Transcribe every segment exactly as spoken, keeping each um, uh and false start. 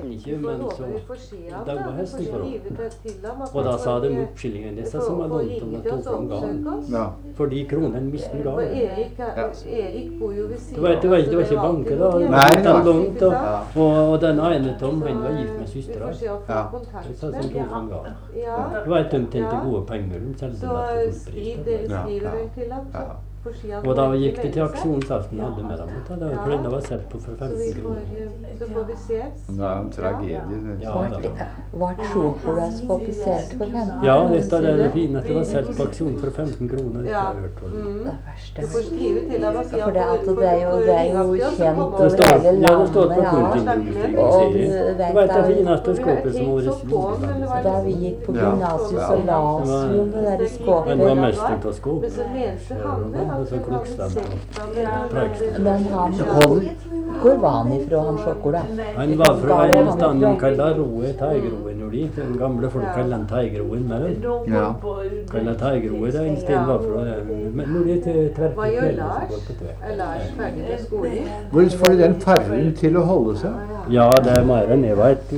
han ikke, men så Vi får se ham, det da. var Vi får hesteforhold. skrive det til ham. at Og da han sa de får- oppskillingen disse får- som var får lånt om ringe det til tok oss fram og gaven. oppsøke oss. Ja. Fordi kronen mistet Og gaven. Erik, er- Ja. Erik bor jo ved Det siden var, det var, det var ikke jo banke alltid da. noe Nei, hjemme, det var- Den lånt, ikke og, sant? og, og den ene Tom, han var gift med Vi søstera. får se å få Ja. kontakt Det sa med. som tok fram gaven. Ja. Det var et de tjente gode penger. De solgte Så den til full skriv pris. det, Ja, skriver ja. den til ham. Så Ja. får si at Og da han ikke gikk det til melder seg. aksjonsaften alle med dem. vet du. Det var- For den var sett på for Så vi femten får, kroner. eh, så får vi ses. Det er en tragedie. det. Ja, Var da. det var Showpress publisert for femten? Ja, dette er det fine at det var solgt på aksjon for femten kroner. Det Ja. har jeg hørt om. Mm. Det verste. Du får skrive til ham og si For det, får- at det får- er jo, får det er ringe jo til oss, så kjent kommer Det over står, hele ja, det står på landet, ja. Kulturtinget. Og du Det vet, var et av da- de fineste Vi har skåpene som tenkt var så på den, men det var Da vi gikk på Ja. gymnasiet, Ja. så la oss jo det der Men det skåpet. var mest ut av skåp. Men så mente han det, Ja, at så han hadde klokkstemt. sett ham med- Preikstemt. Men han Holm, hvor var han ifra, han Sjokkola? Han var fra en stand de kaller Roe Teigroen, når de den gamle folk kaller den Teigroen med den. Ja. Kaller Teigroen, det er en sten var fra det. Men når de til Hva gjør Tverkefjellet Lars? som går på Tve. Er Lars ferdig med skolen? Hvor får de den fargen til å holde seg? Ja, det er mer enn jeg vet.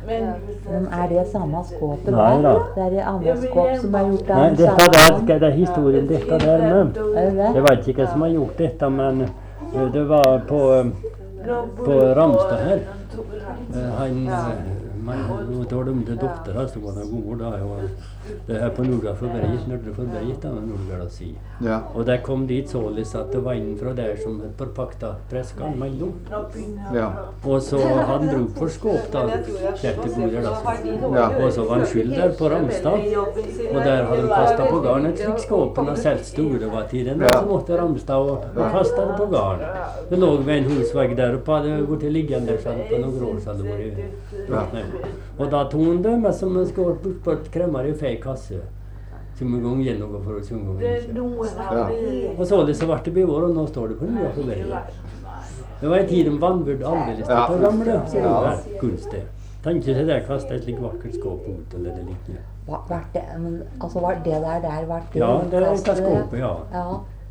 Men er det samme skåpet Nei da. der? Det er det andre skåp som er gjort av Nei, den dette der, samme? skal det er historien dette der med. Er det Jeg det? vet ikke hvem som har gjort dette, men eh, det var på, eh, på Ramstad her. Eh, Han, eh, men, nå tar de til doktorer som var noen ganger da, og det her på Nordre Forbreit, Nordre Forbreit, da, Nordre å si. Ja. Og det kom dit således at det var en fra der som forpakta preskene mellom. Ja. Og så hadde han bruk for skåp da, kjertebordet da. så. Ja. Og så var han skyld der på Ramstad. Og der hadde de kastet på garn et slikt skåp, og selv store var tiden. Og så måtte Ramstad og, og kaste det på garn. Det lå ved en husvegg der oppe, hadde gått til liggende der sånn, på noen år, så hadde det vært råtnet. Og da tog han det med som en skål bort på et kremmer i fei kasse. Som en gang gjennom for oss, en gang ikke. Ja. Og så det så ble det bevår, og nå står det på Nordre Forbreit. Det var en tid de vanvurd aldeles Ja. til gamle, så det Ja. var kunstig. Tenk ikke det kaste et slikt vakkert skåp ut, eller det liknende. Hva- Vart det, men, altså, var det der der vært det Ja, det er kastet? et skåpet, ja. Ja.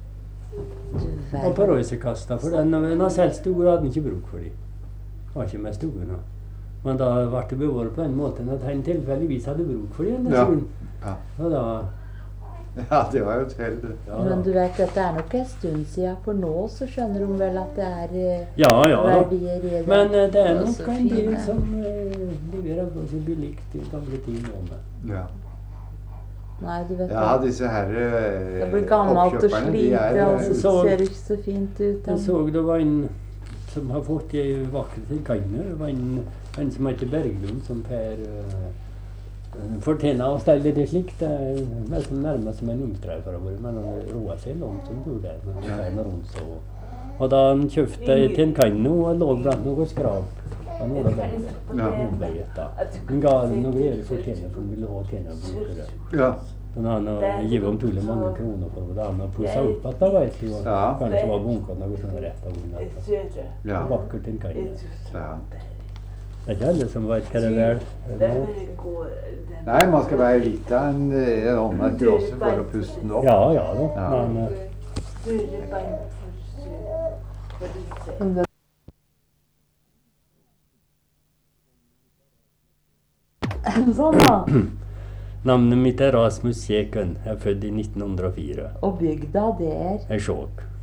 Du Og på verden. Røysekasta, for den, den har selv store hadde han ikke bruk for dem. Var ikke med stuene. Men da ble det bevaret på den måten at han tilfeldigvis hadde bruk for dem. Ja. Ja. Og da, Ja, det var jo et hell. ja, Men du da. vet, dette er nok en stund siden, for nå så skjønner de vel at det er eh, Ja, ja da. verdier i det. Men eh, det er Og nok så en del fine. som uh, leverer på så billig til gamle ting nå med. Ja. Nei, du vet Ja, det. disse her eh, Det blir gammelt og oppkjøperne, de slite, er, og så Så- ser det ikke så fint ut. Jeg så det var en som har fått ei vakker til kanne. Det var en, en som heter Berglund, som Per uh, fortjener å stelle det slikt. Det er nesten nærmest som en omstreifer har vært, men han roer seg langt som bor der. Men det er noe rundt så. Og da han kjøpte ei til en kanne, og lå blant noe skrap. Han var det Ja. da. Han ga noe greier fortjener, for han ville ha tjener å bruke det. Ja. Men han har gitt utrolig mange kroner for det. Han har pusset opp at det var et liv. Ja. Kanskje var bunket noe sånn rett av unna. Ja. Vakkert en kanne. Ja. Det er ikke alle som vet hva det er. nå. Nei, man skal være litt av en, en håndverker også for å puste den opp. Ja, ja da. Ja. Men eh, Sånn da. navnet mitt er Rasmus Kjeken. Jeg er født i nitten hundre og fire. Og bygda, det er Jeg er sjåk.